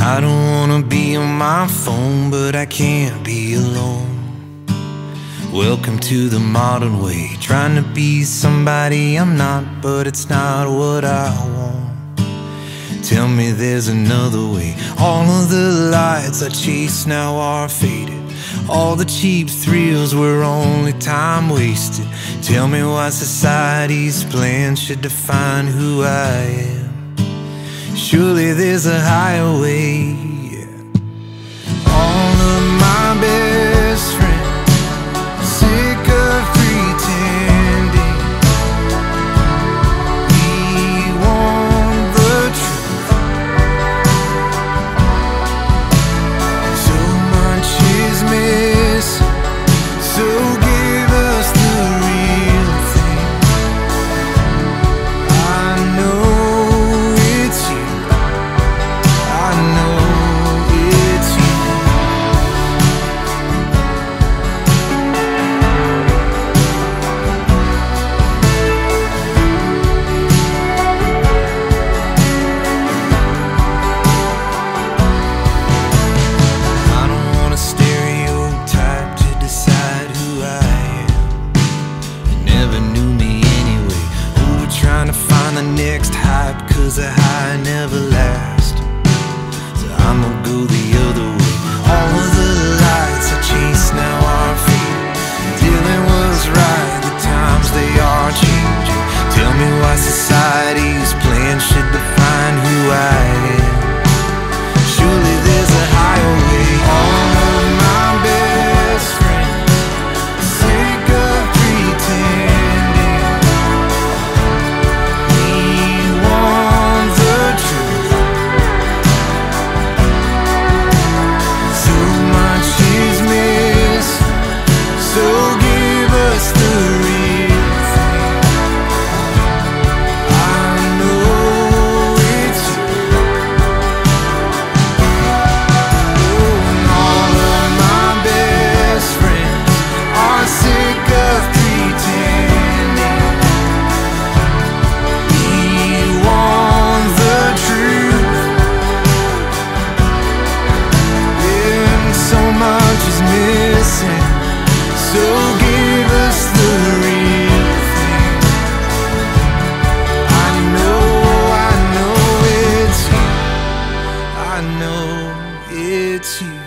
I don't wanna be on my phone, but I can't be alone. Welcome to the modern way, trying to be somebody I'm not, but it's not what I want. Tell me there's another way. All of the lights I chase now are faded. All the cheap thrills were only time wasted. Tell me why society's plan should define who I am. Surely there's a higher way. All of my best friends sick of pretending. We want the truth. So much is missing, so give us the real thing. I know it's you, I know it's you. I don't want a stereotype to decide who I am. You never knew me anyway. Oh, we're trying to find the next hype, 'cause a high never lasts. So I'ma go the other way. All of the lights I chase now are faded. Dylan was right, the times they are changing. Tell me why society's plan should define who I am. Surely there's a higher way. All of my best friends sick of pretending. We want the truth. So much is missing, so give us the real thing. I know it's you. And all of my best friends are sick of pretending. We want the truth. And so much is missing, so give us the real thing. I know it's you, I know it's you.